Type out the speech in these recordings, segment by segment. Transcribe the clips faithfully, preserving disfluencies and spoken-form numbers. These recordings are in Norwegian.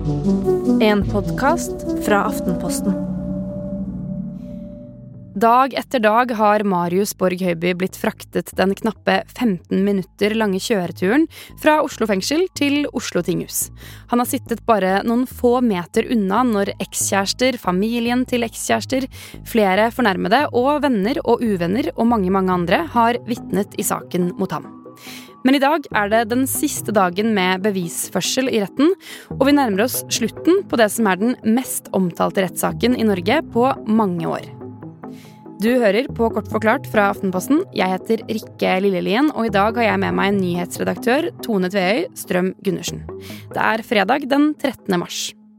En podcast fra Aftenposten. Dag etter dag har Marius Borg Høiby blitt fraktet den knappe femten minutter lange kjøreturen fra Oslo fengsel til Oslo tinghus. Han har sittet bare noen få meter unna når ekskjærester, familien til ekskjærester, flere fornærmede og venner og uvenner og mange, mange andre har vitnet i saken mot ham. Men i dag er det den siste dagen med bevisførsel i retten, og vi nærmer oss slutten på det som er den mest omtalte rettssaken i Norge på mange år. Du hører på Kort forklart fra Aftenposten. Jeg heter Rikke Lillelien, og i dag har jeg med meg nyhetsredaktør Tone Tveøy Strøm Gundersen. Det er fredag den trettende mars.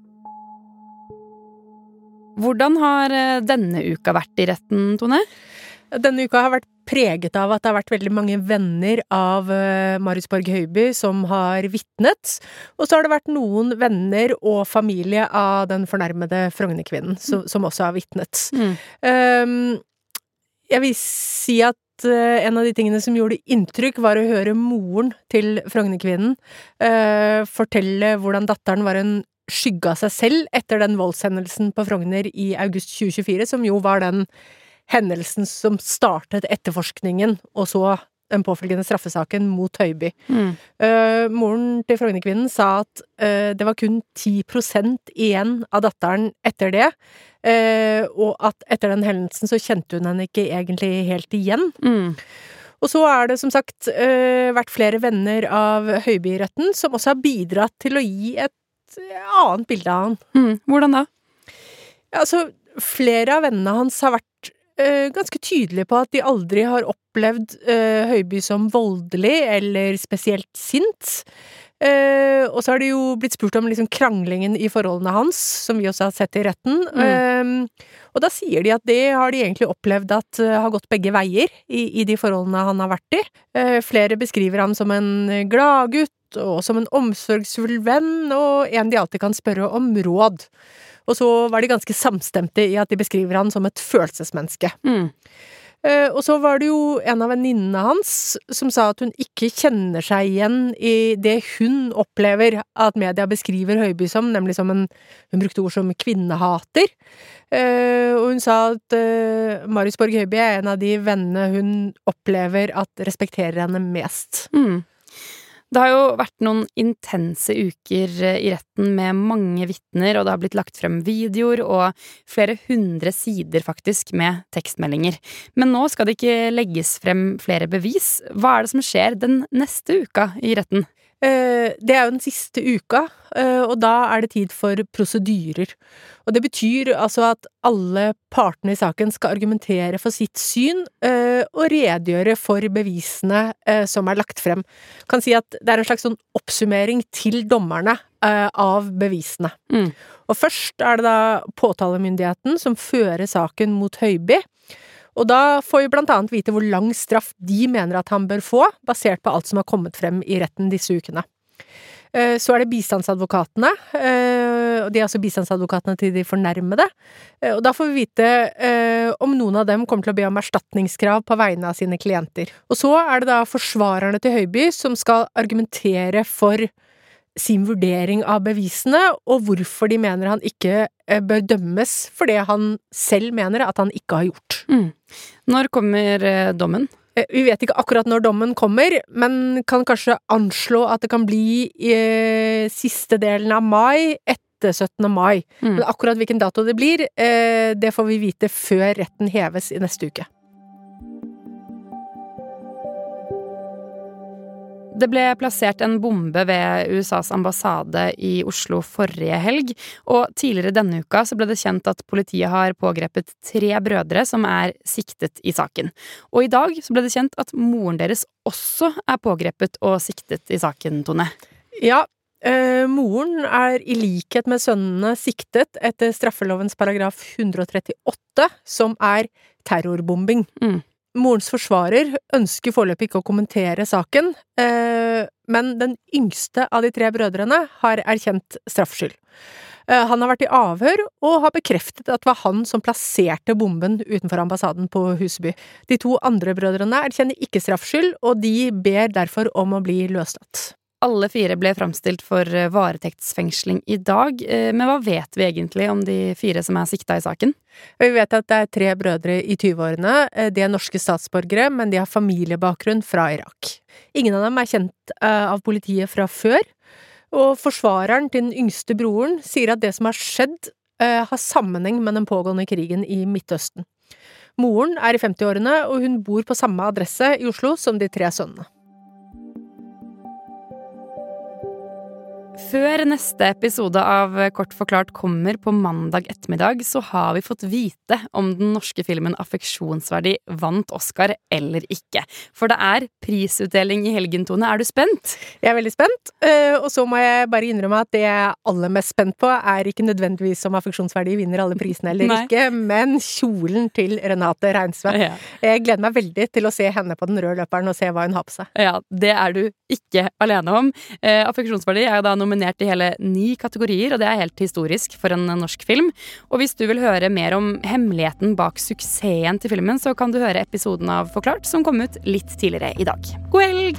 Hvordan har denne uka vært i retten, Tone? Denne uka har vært preget av at det har vært veldig mange venner av Marius Borg Høiby som har vitnet, og så har det vært noen venner og familie av den fornærmede Frogner-kvinnen som, som også har vitnet. Mm. Um, jeg vil si at uh, en av de tingene som gjorde inntrykk var å høre moren til Frogner-kvinnen uh, fortelle hvordan datteren var en skygge av seg selv etter den voldshendelsen på Frogner i august tjue tjuefire, som jo var den hendelsen som startet etterforskningen, og så den påfølgende straffesaken mot Høiby. Mm. Uh, moren til Frogner-kvinnen sa at uh, det var kun ti prosent igjen av datteren etter det, uh, og at etter den hendelsen så kjente hun henne ikke egentlig helt igjen. Mm. Og så er det som sagt uh, vært flere venner av Høiby i retten som også har bidratt til å gi et annet bilde av han. Mm. Hvordan da? Ja, altså, flere av vennene hans har vært Uh, ganske tydelig på at de aldri har opplevd uh, Høiby som voldelig eller spesielt sint. Uh, og så har de jo blitt spurt om liksom kranglingen i forholdene hans, som vi også har sett i retten. Mm. Uh, og da sier de at det har de egentlig opplevd at uh, har gått begge veier i, i de forholdene han har vært i. Uh, flere beskriver ham som en gladgutt og som en omsorgsfull venn, og en de alltid kan spørre om råd. Og så var de ganske samstemte i at de beskriver han som et følelsesmenneske. Mm. Uh, og så var det jo en av venninnene hans som sa at hun ikke kjenner seg igjen i det hun opplever at media beskriver Høiby som, nemlig som en, hun brukte ord som kvinnehater. Uh, og hun sa at uh, Marius Borg Høiby er en av de vennene hun opplever at respekterer henne mest. Mm. Det har jo vært noen intense uker i retten med mange vitner, og det har blitt lagt frem videoer og flere hundre sider faktisk med tekstmeldinger. Men nå skal det ikke legges frem flere bevis. Hva er det som skjer den neste uka i retten? Det er jo den siste uka, og da er det tid for prosedyrer. Og det betyr altså at alle partene i saken skal argumentere for sitt syn og redegjøre for bevisene som er lagt frem. Jeg kan si at det er en slags sånn oppsummering til dommerne av bevisene. Mm. Og først er det da påtalemyndigheten som fører saken mot Høiby. Og da får vi blant annet vite hvor lang straff de mener at han bør få, basert på alt som har kommet frem i retten disse ukene. Så er det bistandsadvokatene, og de er altså bistandsadvokatene til de fornærmede. Og da får vi vite om noen av dem kommer til å be om erstatningskrav på vegne av sine klienter. Og så er det da forsvarerne til Høiby som skal argumentere for sin vurdering av bevisene, og hvorfor de mener han ikke bør dømmes for det han selv mener at han ikke har gjort. Mm. Når kommer dommen? Vi vet ikke akkurat når dommen kommer, men kan kanskje anslå at det kan bli i siste delen av mai, etter syttende mai. Mm. Men akkurat hvilken dato det blir, det får vi vite før retten heves i neste uke. Det ble plassert en bombe ved U S A's ambassade i Oslo forrige helg, og tidligere denne uka så ble det kjent at politiet har pågrepet tre brødre som er siktet i saken. Og i dag så ble det kjent at moren deres også er pågrepet og siktet i saken, Tone. Ja, eh, moren er i likhet med sønnene siktet etter straffelovens paragraf hundre og trettiåtte, som er terrorbombing. Mm. Morens forsvarer ønsker foreløpig ikke å kommentere saken, eh, men den yngste av de tre brødrene har erkjent straffskyld. Eh, han har vært i avhør og har bekreftet at det var han som plasserte bomben utenfor ambassaden på Huseby. De to andre brødrene erkjenner ikke straffskyld, og de ber derfor om å bli løslatt. Alle fire ble framstilt for varetektsfengsling i dag, men hva vet vi egentlig om de fire som er sikta i saken? Vi vet at det er tre brødre i tyve-årene. De er norske statsborgere, men de har familiebakgrunn fra Irak. Ingen av dem er kjent av politiet fra før, og forsvareren til den yngste broren sier at det som har skjedd, har sammenheng med den pågående krigen i Midtøsten. Moren er i femti-årene, og hun bor på samme adresse i Oslo som de tre sønnene. Før neste episode av Kort forklart kommer på mandag ettermiddag, så har vi fått vite om den norske filmen Affeksjonsverdi vant Oscar eller ikke. For det er prisutdeling i helgen, Tone. Er du spent? Jeg er veldig spent, og så må jeg bare innrømme at det jeg er aller mest spent på er ikke nødvendigvis om Affeksjonsverdi vinner alle prisene eller Nei. Ikke, men kjolen til Renate Reinsve. Ja. Jeg gleder meg veldig til å se henne på den røde løperen og se hva hun har på seg. Ja, det er du ikke alene om. Affeksjonsverdi er jo da nominert i hele ni kategorier, og det er helt historisk for en norsk film. Og hvis du vil høre mer om hemmeligheten bak suksessen til filmen, så kan du høre episoden av Forklart, som kom ut litt tidligere i dag. God helg!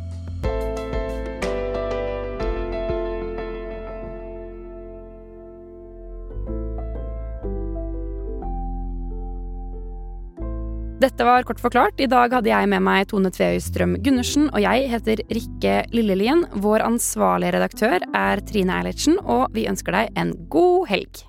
Dette var Kort forklart. I dag hadde jeg med meg Tone Tveøystrøm Gundersen, og jeg heter Rikke Lillelien. Vår ansvarlige redaktør er Trine Eilertsen, og vi ønsker deg en god helg.